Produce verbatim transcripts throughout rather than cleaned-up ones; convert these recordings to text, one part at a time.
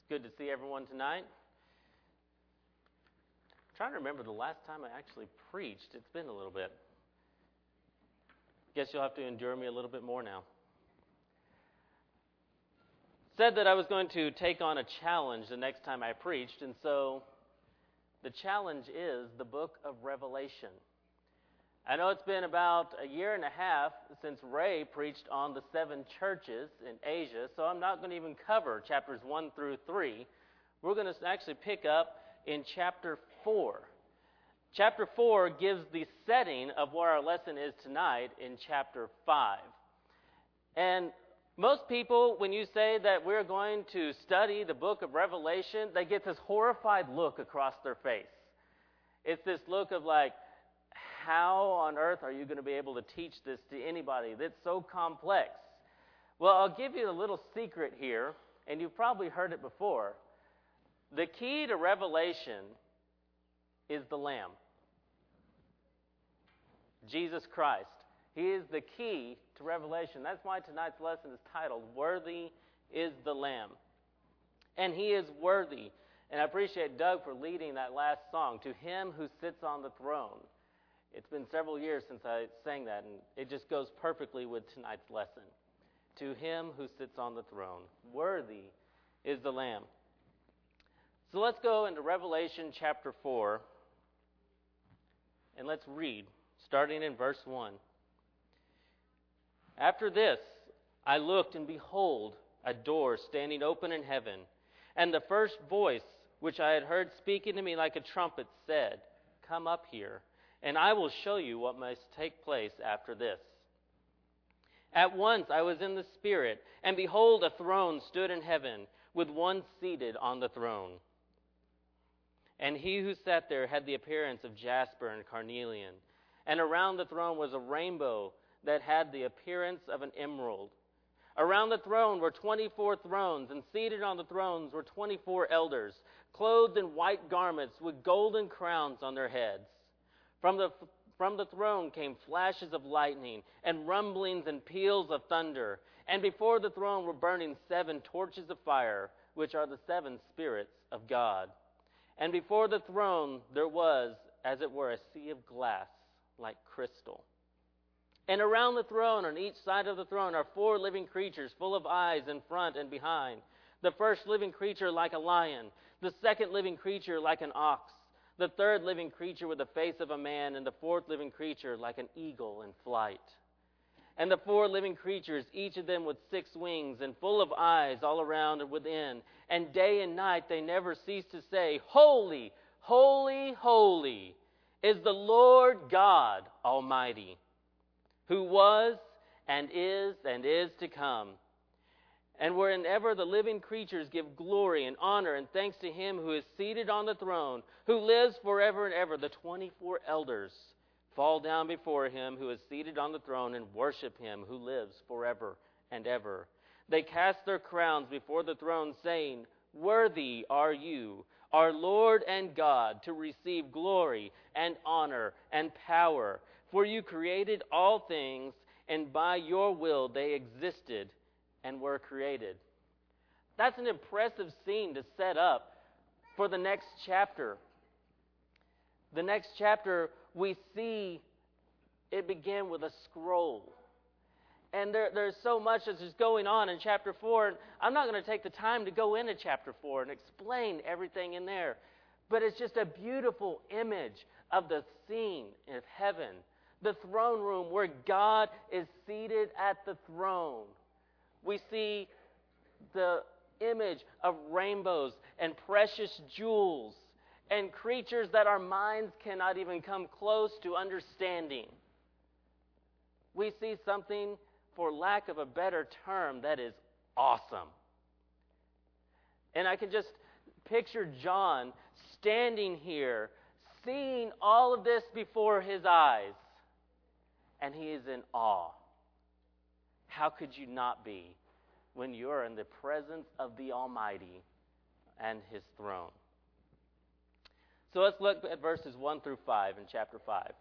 good to see everyone tonight. I'm trying to remember the last time I actually preached. It's been a little bit. Guess you'll have to endure me a little bit more now. Said that I was going to take on a challenge the next time I preached, and so the challenge is the book of Revelation. I know it's been about a year and a half since Ray preached on the seven churches in Asia, so I'm not going to even cover chapters one through three. We're going to actually pick up in chapter four. Chapter four gives the setting of where our lesson is tonight in chapter five. And most people, when you say that we're going to study the book of Revelation, they get this horrified look across their face. It's this look of like, how on earth are you going to be able to teach this to anybody that's so complex? Well, I'll give you a little secret here, and you've probably heard it before. The key to Revelation is the Lamb. Jesus Christ. He is the key to Revelation. That's why tonight's lesson is titled, Worthy is the Lamb. And He is worthy. And I appreciate Doug for leading that last song, To Him Who Sits on the Throne. It's been several years since I sang that, and it just goes perfectly with tonight's lesson. To Him who sits on the throne, worthy is the Lamb. So let's go into Revelation chapter four, and let's read, starting in verse one. After this, I looked, and behold, a door standing open in heaven. And the first voice which I had heard speaking to me like a trumpet said, Come up here, and I will show you what must take place after this. At once I was in the Spirit, and behold, a throne stood in heaven, with one seated on the throne. And he who sat there had the appearance of jasper and carnelian. And around the throne was a rainbow that had the appearance of an emerald. Around the throne were twenty-four thrones, and seated on the thrones were twenty-four elders, clothed in white garments with golden crowns on their heads. From the, from the throne came flashes of lightning and rumblings and peals of thunder. And before the throne were burning seven torches of fire, which are the seven spirits of God. And before the throne there was, as it were, a sea of glass like crystal. And around the throne, on each side of the throne, are four living creatures full of eyes in front and behind. The first living creature like a lion, the second living creature like an ox, the third living creature with the face of a man, and the fourth living creature like an eagle in flight. And the four living creatures, each of them with six wings and full of eyes all around and within. And day and night they never cease to say, Holy, holy, holy is the Lord God Almighty, who was and is and is to come. And wherever the living creatures give glory and honor and thanks to Him who is seated on the throne, who lives forever and ever, the twenty-four elders fall down before Him who is seated on the throne and worship Him who lives forever and ever. They cast their crowns before the throne, saying, Worthy are you, our Lord and God, to receive glory and honor and power. For you created all things, and by your will they existed and were created. That's an impressive scene to set up for the next chapter. The next chapter, we see it begin with a scroll. And there, there's so much that's just going on in chapter four. And I'm not going to take the time to go into chapter four and explain everything in there. But it's just a beautiful image of the scene of heaven. The throne room where God is seated at the throne. We see the image of rainbows and precious jewels and creatures that our minds cannot even come close to understanding. We see something, for lack of a better term, that is awesome. And I can just picture John standing here, seeing all of this before his eyes, and he is in awe. How could you not be when you're in the presence of the Almighty and His throne? So let's look at verses one through five in chapter five.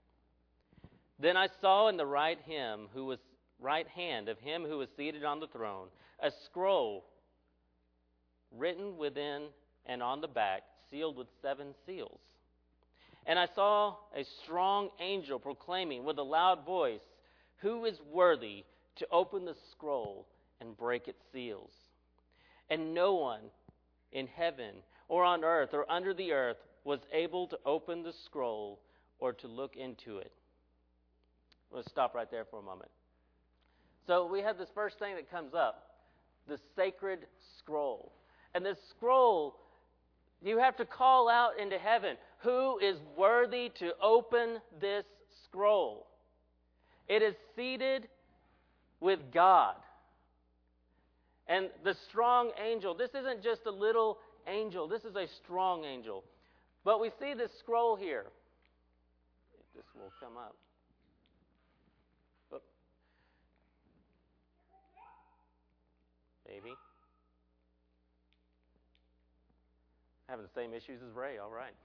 Then I saw in the right him who was right hand of him who was seated on the throne a scroll written within and on the back, sealed with seven seals. And I saw a strong angel proclaiming with a loud voice, "Who is worthy to open the scroll and break its seals?" And no one in heaven or on earth or under the earth was able to open the scroll or to look into it. Let's stop right there for a moment. So we have this first thing that comes up, the sacred scroll. And this scroll, you have to call out into heaven, who is worthy to open this scroll? It is seated with God. And the strong angel, this isn't just a little angel, this is a strong angel. But we see this scroll here. If this will come up. Oh. Baby. Having the same issues as Ray, all right.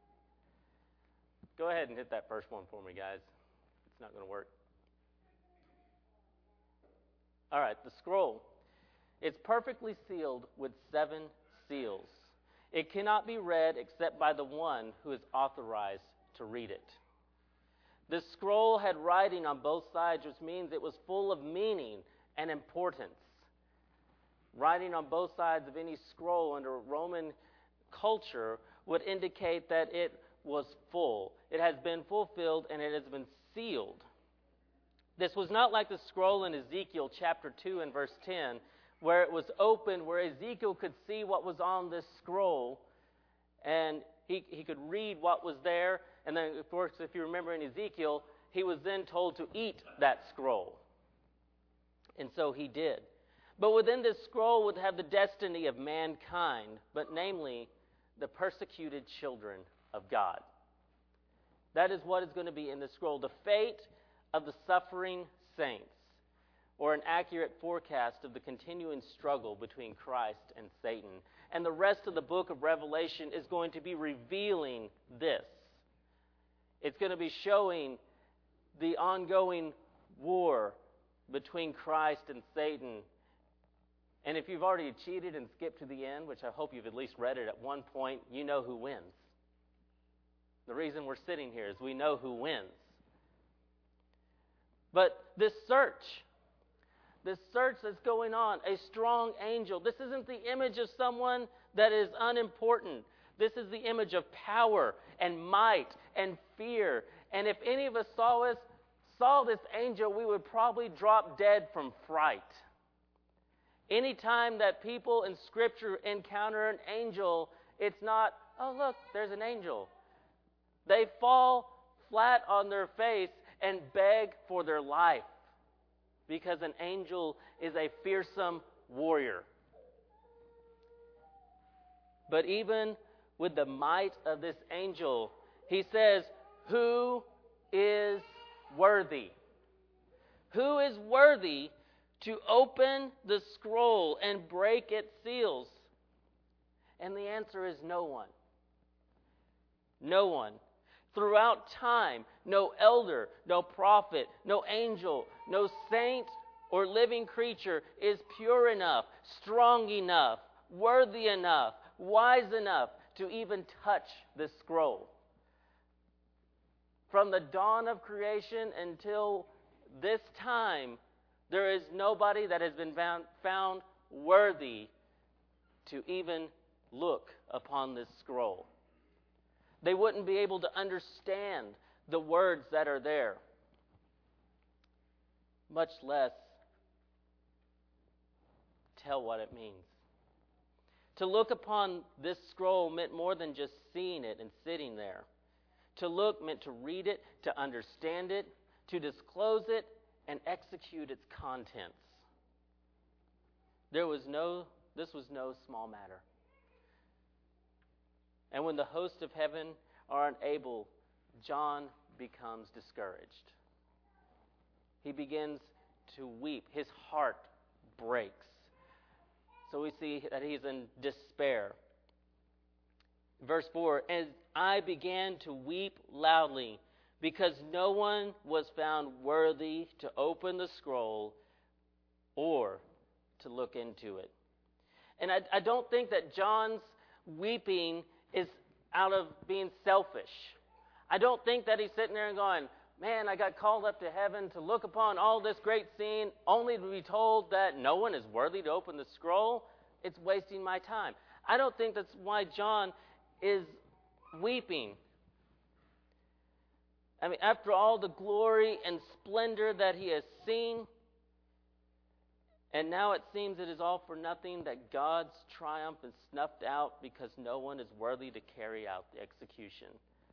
Go ahead and hit that first one for me, guys. It's not going to work. All right, the scroll. It's perfectly sealed with seven seals. It cannot be read except by the one who is authorized to read it. The scroll had writing on both sides, which means it was full of meaning and importance. Writing on both sides of any scroll under Roman culture would indicate that it was full. It has been fulfilled and it has been sealed. This was not like the scroll in Ezekiel chapter two and verse ten, where it was open, where Ezekiel could see what was on this scroll, and he, he could read what was there. And then, of course, if you remember in Ezekiel, he was then told to eat that scroll. And so he did. But within this scroll would have the destiny of mankind, but namely, the persecuted children of God. That is what is going to be in the scroll. The fate of the suffering saints, or an accurate forecast of the continuing struggle between Christ and Satan. And the rest of the book of Revelation is going to be revealing this. It's going to be showing the ongoing war between Christ and Satan. And if you've already cheated and skipped to the end, which I hope you've at least read it at one point, you know who wins. The reason we're sitting here is we know who wins. But this search, this search that's going on, a strong angel, this isn't the image of someone that is unimportant. This is the image of power and might and fear. And if any of us saw us, saw this angel, we would probably drop dead from fright. Anytime that people in Scripture encounter an angel, it's not, oh, look, there's an angel. They fall flat on their face and beg for their life, because an angel is a fearsome warrior. But even with the might of this angel, he says, who is worthy? Who is worthy to open the scroll and break its seals? And the answer is no one. No one. Throughout time, no elder, no prophet, no angel, no saint or living creature is pure enough, strong enough, worthy enough, wise enough to even touch this scroll. From the dawn of creation until this time, there is nobody that has been found, found worthy to even look upon this scroll. They wouldn't be able to understand the words that are there, much less tell what it means. To look upon this scroll meant more than just seeing it and sitting there. To look meant to read it, to understand it, to disclose it, and execute its contents. There was no, this was no small matter. And when the hosts of heaven are unable, John becomes discouraged. He begins to weep. His heart breaks. So we see that he's in despair. Verse four, and I began to weep loudly, because no one was found worthy to open the scroll or to look into it. And I, I don't think that John's weeping is out of being selfish. I don't think that he's sitting there and going, man, I got called up to heaven to look upon all this great scene, only to be told that no one is worthy to open the scroll. It's wasting my time. I don't think that's why John is weeping. I mean, after all the glory and splendor that he has seen, and now it seems it is all for nothing, that God's triumph is snuffed out because no one is worthy to carry out the execution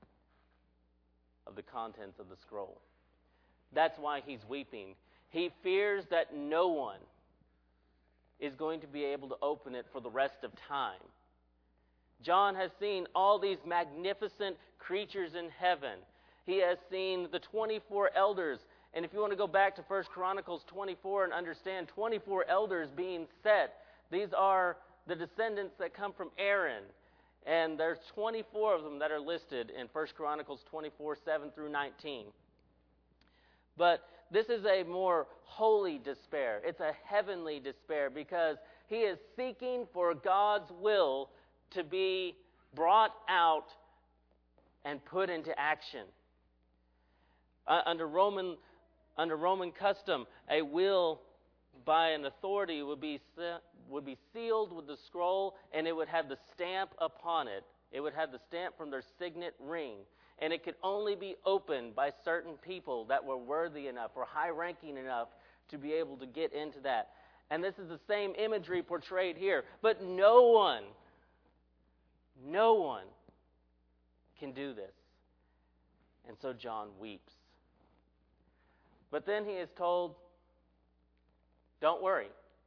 of the contents of the scroll. That's why he's weeping. He fears that no one is going to be able to open it for the rest of time. John has seen all these magnificent creatures in heaven. He has seen the twenty-four elders. And if you want to go back to First Chronicles twenty-four and understand twenty-four elders being set, these are the descendants that come from Aaron. And there's twenty-four of them that are listed in First Chronicles twenty-four, seven through nineteen. But this is a more holy despair. It's a heavenly despair because he is seeking for God's will to be brought out and put into action. Uh, under Roman under Roman custom, a will by an authority would be se- would be sealed with the scroll, and it would have the stamp upon it. It would have the stamp from their signet ring, and it could only be opened by certain people that were worthy enough or high-ranking enough to be able to get into that. And this is the same imagery portrayed here. But no one, no one can do this. And so John weeps. But then he is told, don't worry.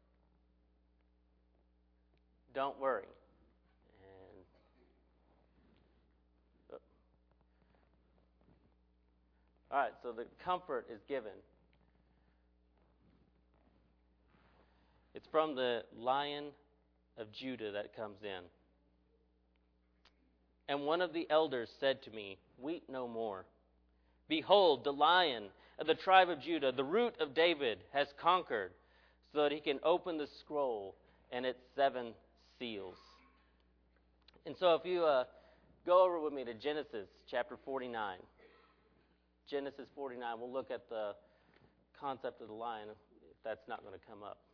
Don't worry. And oh. All right, so the comfort is given. It's from the Lion of Judah that comes in. And one of the elders said to me, weep no more. Behold, the Lion of the tribe of Judah, the root of David, has conquered, so that he can open the scroll and its seven seals. And so if you uh, go over with me to Genesis chapter forty-nine. Genesis forty-nine, we'll look at the concept of the lion, if that's not going to come up.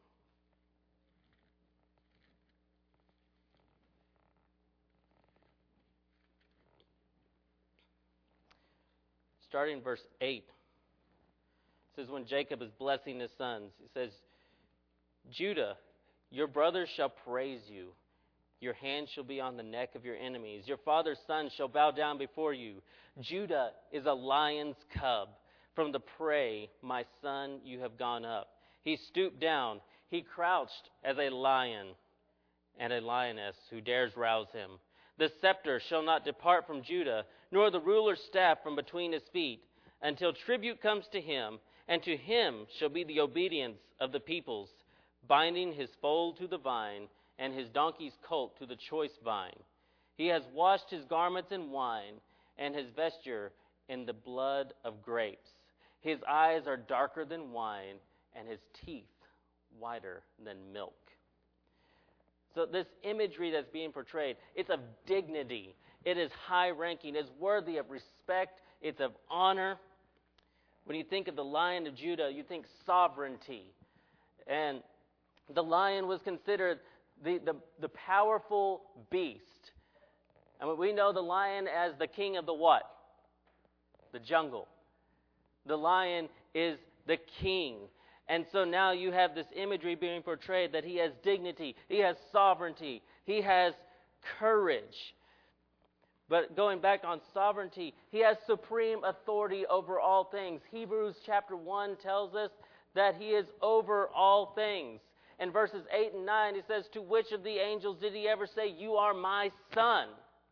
Starting in verse eight. It says, when Jacob is blessing his sons, he says, Judah, your brothers shall praise you. Your hand shall be on the neck of your enemies. Your father's sons shall bow down before you. Judah is a lion's cub. From the prey, my son, you have gone up. He stooped down. He crouched as a lion and a lioness who dares rouse him. The scepter shall not depart from Judah, nor the ruler's staff from between his feet, until tribute comes to him, and to him shall be the obedience of the peoples, binding his foal to the vine, and his donkey's colt to the choice vine. He has washed his garments in wine, and his vesture in the blood of grapes. His eyes are darker than wine, and his teeth whiter than milk. So this imagery that's being portrayed, it's of dignity. It is high-ranking. It's worthy of respect. It's of honor. When you think of the Lion of Judah, you think sovereignty. And the lion was considered the, the, the powerful beast. I mean, we know the lion as the king of the what? The jungle. The lion is the king. And so now you have this imagery being portrayed that he has dignity, he has sovereignty, he has courage. But going back on sovereignty, he has supreme authority over all things. Hebrews chapter one tells us that he is over all things. In verses eight and nine, he says, to which of the angels did he ever say, you are my son?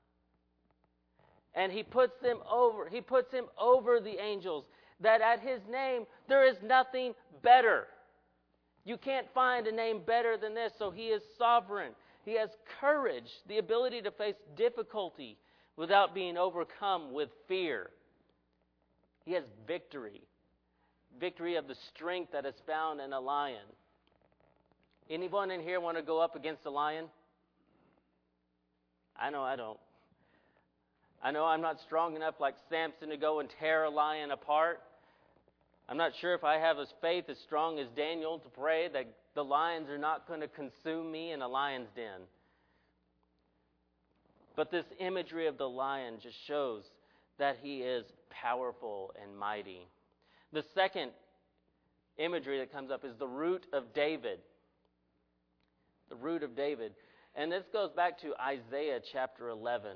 And he puts them over, he puts him over the angels, that at his name there is nothing better. You can't find a name better than this. So he is sovereign. He has courage, the ability to face difficulty without being overcome with fear. He has victory, victory of the strength that is found in a lion. Anyone in here want to go up against a lion? I know I don't. I know I'm not strong enough like Samson to go and tear a lion apart. I'm not sure if I have as faith as strong as Daniel to pray that the lions are not going to consume me in a lion's den. But this imagery of the lion just shows that he is powerful and mighty. The second imagery that comes up is the root of David. The root of David. And this goes back to Isaiah chapter eleven.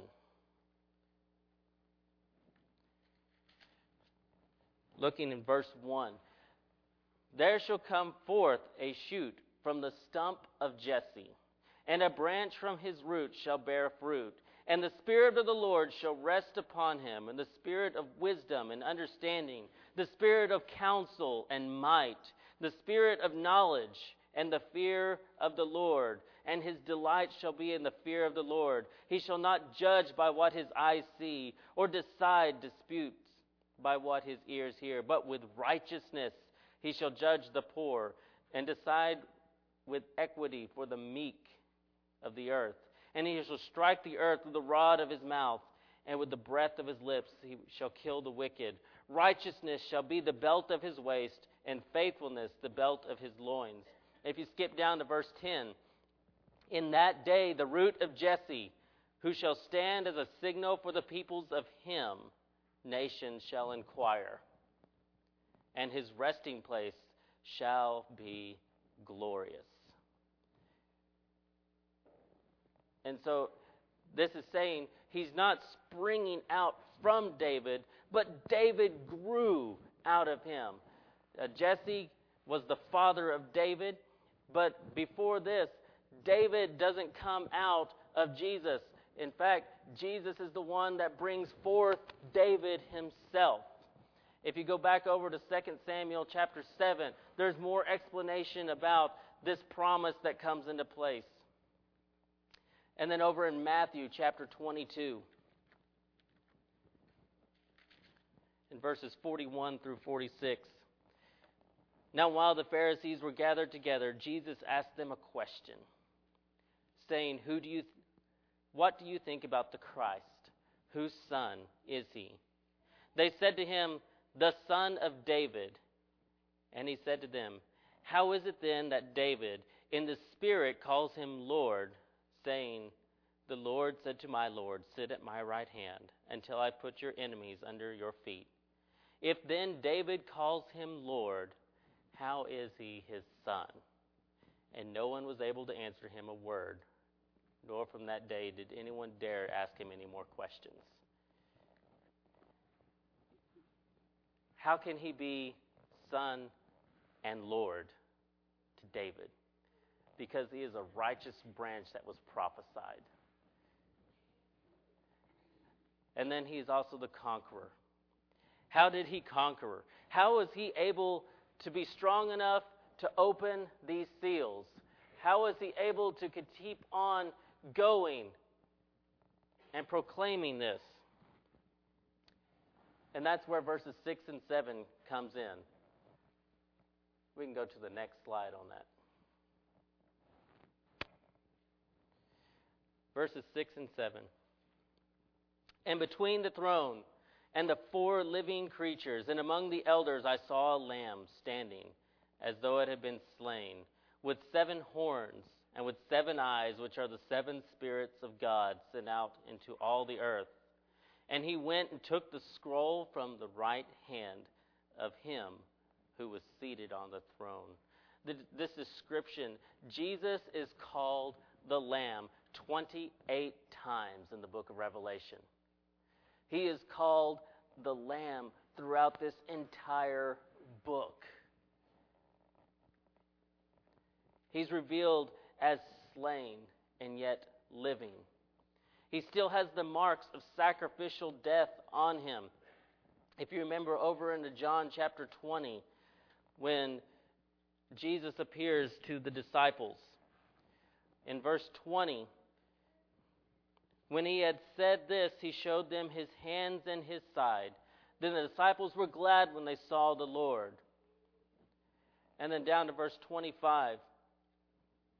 Looking in verse one. There shall come forth a shoot from the stump of Jesse, and a branch from his root shall bear fruit. And the Spirit of the Lord shall rest upon him, and the Spirit of wisdom and understanding, the Spirit of counsel and might, the Spirit of knowledge and the fear of the Lord. And his delight shall be in the fear of the Lord. He shall not judge by what his eyes see, or decide disputes by what his ears hear. But with righteousness he shall judge the poor, and decide with equity for the meek of the earth. And he shall strike the earth with the rod of his mouth, and with the breath of his lips he shall kill the wicked. Righteousness shall be the belt of his waist, and faithfulness the belt of his loins. If you skip down to verse ten, in that day the root of Jesse, who shall stand as a signal for the peoples, of him nations shall inquire, and his resting place shall be glorious. And so this is saying he's not springing out from David, but David grew out of him. Uh, Jesse was the father of David, but before this, David doesn't come out of Jesus. In fact, Jesus is the one that brings forth David himself. If you go back over to Second Samuel chapter seven, there's more explanation about this promise that comes into place. And then over in Matthew chapter twenty-two, in verses forty-one through forty-six. Now while the Pharisees were gathered together, Jesus asked them a question, saying, "Who do you, th- what do you think about the Christ? Whose son is he?" They said to him, "The son of David." And he said to them, "How is it then that David in the Spirit calls him Lord, saying, 'The Lord said to my Lord, sit at my right hand until I put your enemies under your feet'? If then David calls him Lord, how is he his son?" And no one was able to answer him a word, nor from that day did anyone dare ask him any more questions. How can he be son and Lord to David? Because he is a righteous branch that was prophesied. And then he is also the conqueror. How did he conquer? How was he able to be strong enough to open these seals? How was he able to keep on going and proclaiming this? And that's where verses six and seven comes in. We can go to the next slide on that. Verses six and seven. And between the throne and the four living creatures, and among the elders, I saw a lamb standing, as though it had been slain, with seven horns and with seven eyes, which are the seven spirits of God sent out into all the earth. And he went and took the scroll from the right hand of him who was seated on the throne. The, this description, Jesus is called the Lamb twenty-eight times in the book of Revelation. He is called the Lamb throughout this entire book. He's revealed as slain and yet living. He still has the marks of sacrificial death on him. If you remember over into John chapter twenty, when Jesus appears to the disciples, in verse twenty, when he had said this, he showed them his hands and his side. Then the disciples were glad when they saw the Lord. And then down to verse twenty-five.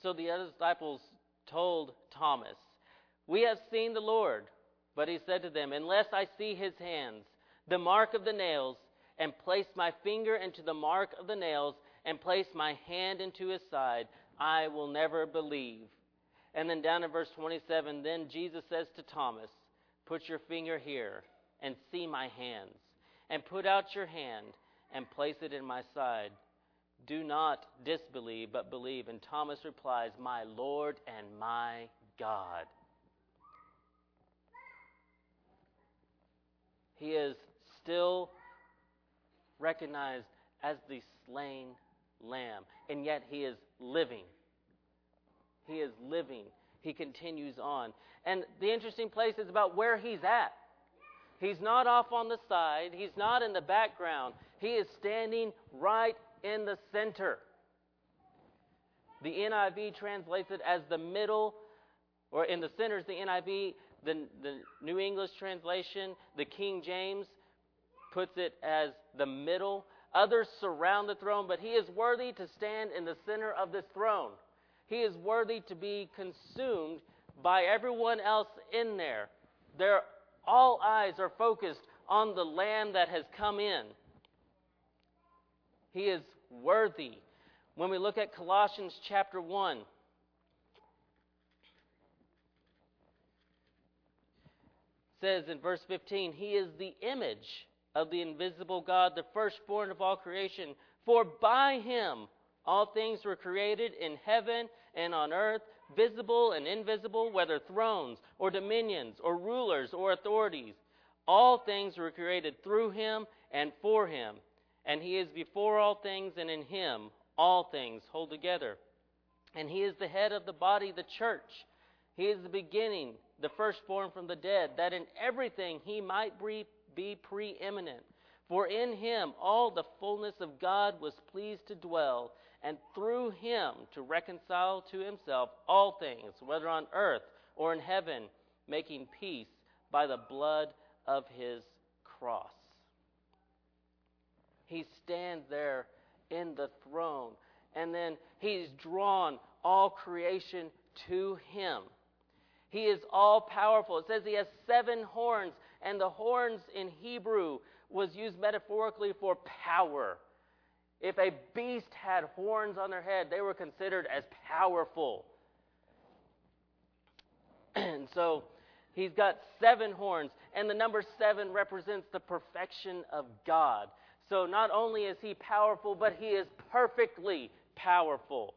So the other disciples told Thomas, "We have seen the Lord." But he said to them, "Unless I see his hands, the mark of the nails, and place my finger into the mark of the nails, and place my hand into his side, I will never believe." And then down in verse twenty-seven, then Jesus says to Thomas, "Put your finger here and see my hands, and put out your hand and place it in my side. Do not disbelieve, but believe." And Thomas replies, "My Lord and my God." He is still recognized as the slain lamb, and yet he is living. He is living. He continues on. And the interesting place is about where he's at. He's not off on the side. He's not in the background. He is standing right in the center. The N I V translates it as the middle, or in the center is the N I V. The, the New English translation, the King James, puts it as the middle. Others surround the throne, but he is worthy to stand in the center of this throne. He is worthy to be consumed by everyone else in there. Their, all eyes are focused on the Lamb that has come in. He is worthy. When we look at Colossians chapter one, it says in verse fifteen, "He is the image of the invisible God, the firstborn of all creation. For by him all things were created in heaven and on earth, visible and invisible, whether thrones or dominions or rulers or authorities. All things were created through him and for him. And he is before all things, and in him all things hold together. And he is the head of the body, the church. He is the beginning, the firstborn from the dead, that in everything he might be preeminent. For in him all the fullness of God was pleased to dwell, and through him to reconcile to himself all things, whether on earth or in heaven, making peace by the blood of his cross." He stands there in the throne, and then he's drawn all creation to him. He is all powerful. It says he has seven horns, and the horns in Hebrew was used metaphorically for power. If a beast had horns on their head, they were considered as powerful. And so he's got seven horns, and the number seven represents the perfection of God. So not only is he powerful, but he is perfectly powerful.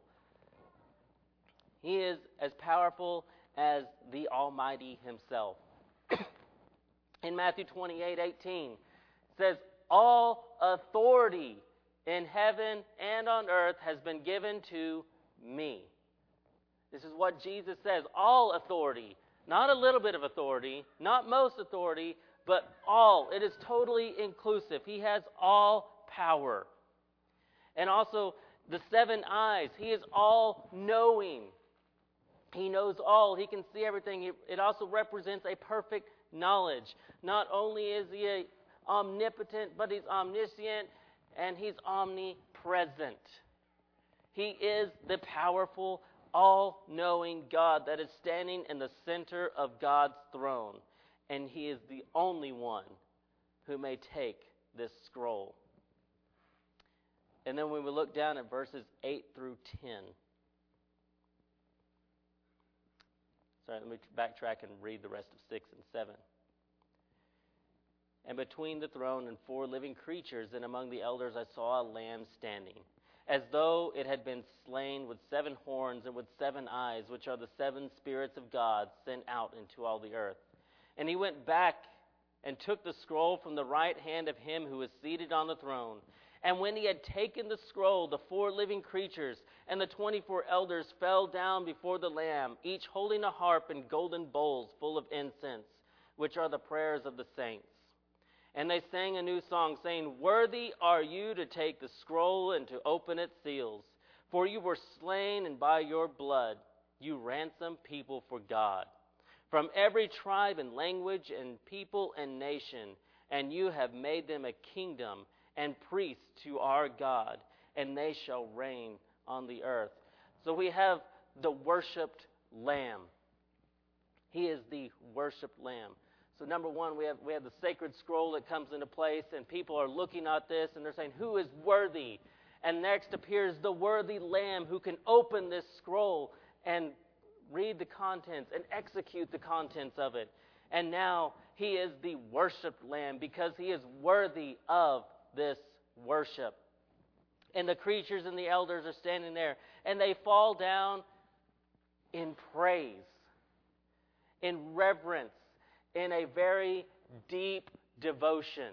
He is as powerful as the Almighty himself. In Matthew twenty-eight eighteen, it says, "All authority in heaven and on earth has been given to me." This is what Jesus says. All authority. Not a little bit of authority, not most authority, but all. It is totally inclusive. He has all power. And also, the seven eyes. He is all-knowing. He knows all. He can see everything. It also represents a perfect knowledge. Not only is he a omnipotent, but he's omniscient, and he's omnipresent. He is the powerful, all-knowing God that is standing in the center of God's throne. And he is the only one who may take this scroll. And then when we look down at verses eight through ten. Sorry, let me backtrack and read the rest of six and seven. "And between the throne and four living creatures and among the elders I saw a lamb standing, as though it had been slain, with seven horns and with seven eyes, which are the seven spirits of God sent out into all the earth. And he went back and took the scroll from the right hand of him who was seated on the throne. And when he had taken the scroll, the four living creatures and the twenty-four elders fell down before the Lamb, each holding a harp and golden bowls full of incense, which are the prayers of the saints. And they sang a new song, saying, 'Worthy are you to take the scroll and to open its seals. For you were slain, and by your blood you ransomed people for God, from every tribe and language and people and nation, and you have made them a kingdom and priests to our God, and they shall reign on the earth.'" So we have the worshiped Lamb. He is the worshiped Lamb. So number one, we have we have the sacred scroll that comes into place, and people are looking at this, and they're saying, who is worthy? And next appears the worthy Lamb who can open this scroll and read the contents and execute the contents of it. And now he is the worshiped Lamb because he is worthy of this worship. And the creatures and the elders are standing there, and they fall down in praise, in reverence, in a very deep devotion.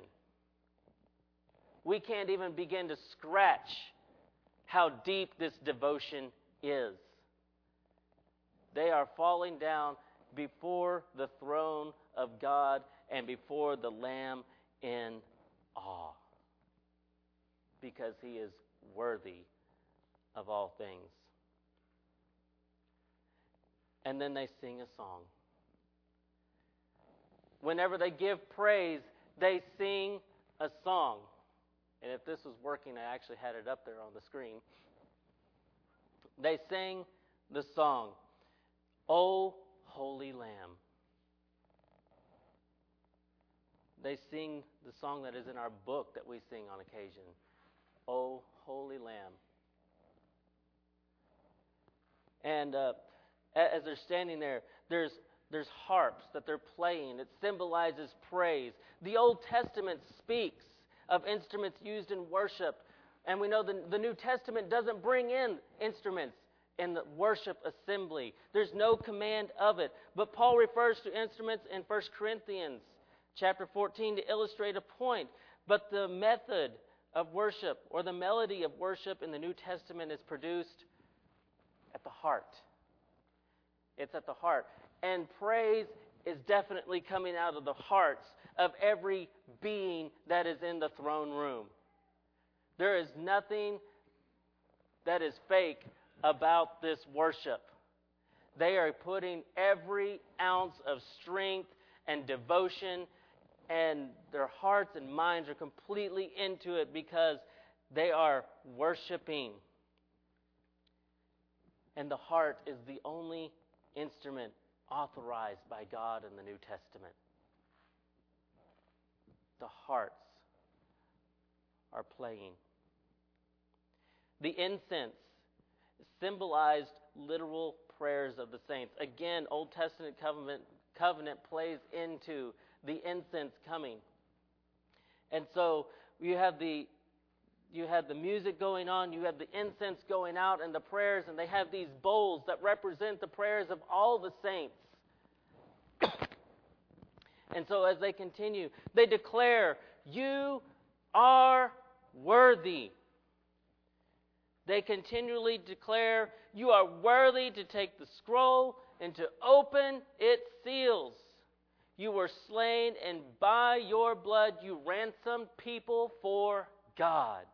We can't even begin to scratch how deep this devotion is. They are falling down before the throne of God and before the Lamb in awe, because he is worthy of all things. And then they sing a song. Whenever they give praise, they sing a song. And if this was working, I actually had it up there on the screen. They sing the song, O Holy Lamb. They sing the song that is in our book that we sing on occasion, O Holy Lamb. And uh, as they're standing there, there's there's harps that they're playing. It symbolizes praise. The Old Testament speaks of instruments used in worship. And we know the, the New Testament doesn't bring in instruments in the worship assembly. There's no command of it. But Paul refers to instruments in First Corinthians chapter fourteen to illustrate a point. But the method of worship or the melody of worship in the New Testament is produced at the heart. It's at the heart. And praise is definitely coming out of the hearts of every being that is in the throne room. There is nothing that is fake about this worship. They are putting every ounce of strength and devotion, and their hearts and minds are completely into it because they are worshiping. And the heart is the only instrument authorized by God in the New Testament. The hearts are playing. The incense symbolized literal prayers of the saints. Again, Old Testament covenant, covenant plays into the incense coming. And so you have the you have the music going on, you have the incense going out and the prayers, and they have these bowls that represent the prayers of all the saints. And so as they continue, they declare, you are worthy. They continually declare, you are worthy to take the scroll and to open its seals. You were slain, and by your blood you ransomed people for God.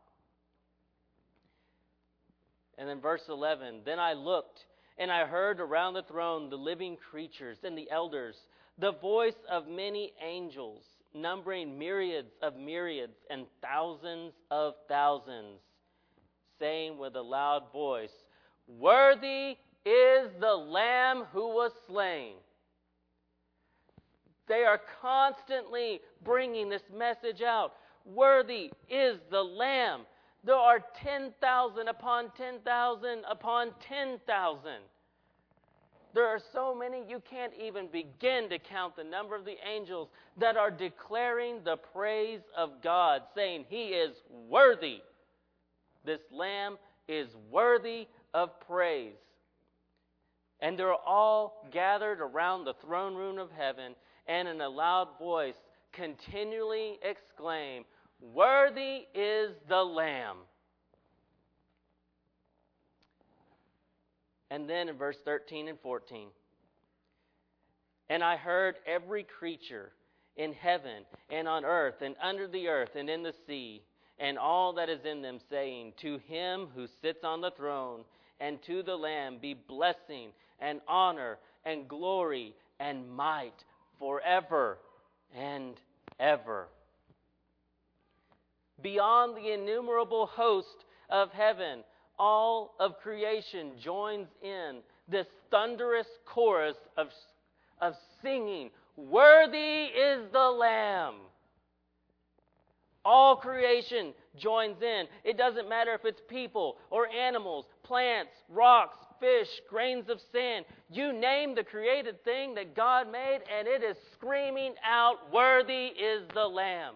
And then verse eleven, then I looked, and I heard around the throne the living creatures and the elders, the voice of many angels, numbering myriads of myriads and thousands of thousands, saying with a loud voice, worthy is the Lamb who was slain. They are constantly bringing this message out. Worthy is the Lamb. There are ten thousand upon ten thousand upon ten thousand. There are so many you can't even begin to count the number of the angels that are declaring the praise of God, saying He is worthy. This Lamb is worthy of praise. And they're all gathered around the throne room of heaven, and in a loud voice continually exclaim, worthy is the Lamb. And then in verse thirteen and fourteen, and I heard every creature in heaven and on earth and under the earth and in the sea and all that is in them saying, to Him who sits on the throne and to the Lamb be blessing and honor and glory and might forever and ever. Beyond the innumerable host of heaven, all of creation joins in this thunderous chorus of, of singing, "Worthy is the Lamb." All creation joins in. It doesn't matter if it's people or animals, plants, rocks, fish, grains of sand. You name the created thing that God made, and it is screaming out, "Worthy is the Lamb."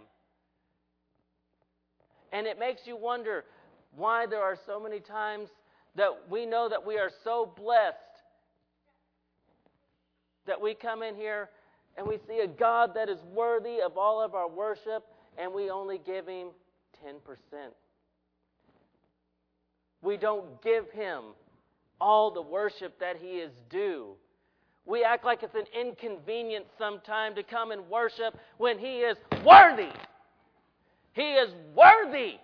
And it makes you wonder why there are so many times that we know that we are so blessed that we come in here and we see a God that is worthy of all of our worship, and we only give Him ten percent. We don't give Him all the worship that He is due. We act like it's an inconvenience sometime to come and worship when He is worthy. He is worthy.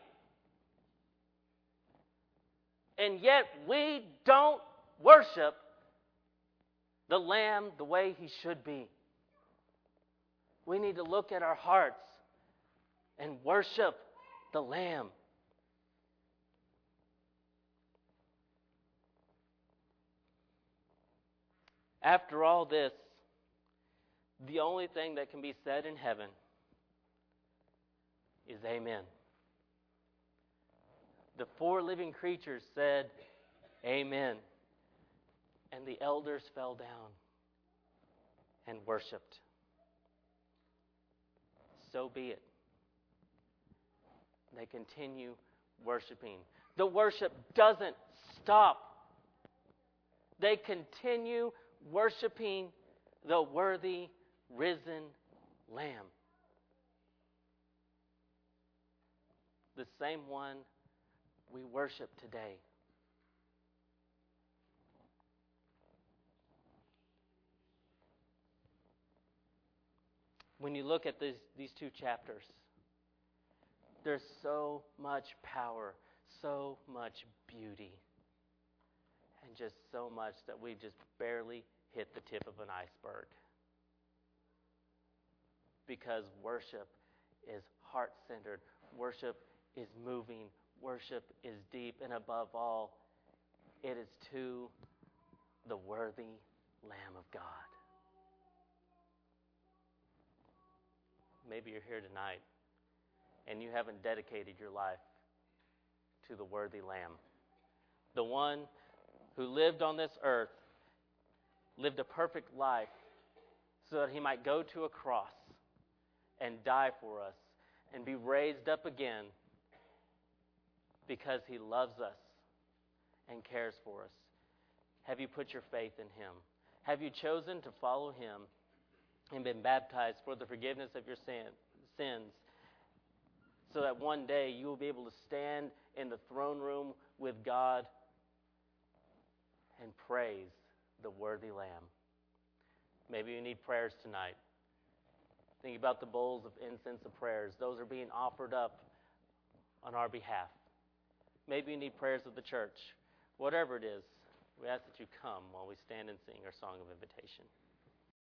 And yet we don't worship the Lamb the way He should be. We need to look at our hearts and worship the Lamb. After all this, the only thing that can be said in heaven is amen. The four living creatures said amen. And the elders fell down and worshiped. So be it. They continue worshiping. The worship doesn't stop. They continue worshiping the worthy, risen Lamb. The same one we worship today. When you look at this, these two chapters, there's so much power, so much beauty, and just so much that we just barely hit the tip of an iceberg. Because worship is heart-centered. Worship is moving. Worship is deep. And above all, it is to the worthy Lamb of God. Maybe you're here tonight and you haven't dedicated your life to the worthy Lamb. The one who lived on this earth, lived a perfect life so that He might go to a cross and die for us and be raised up again because He loves us and cares for us. Have you put your faith in Him? Have you chosen to follow Him and been baptized for the forgiveness of your sins so that one day you will be able to stand in the throne room with God and praise the worthy Lamb? Maybe you need prayers tonight. Think about the bowls of incense of prayers. Those are being offered up on our behalf. Maybe you need prayers of the church. Whatever it is, we ask that you come while we stand and sing our song of invitation.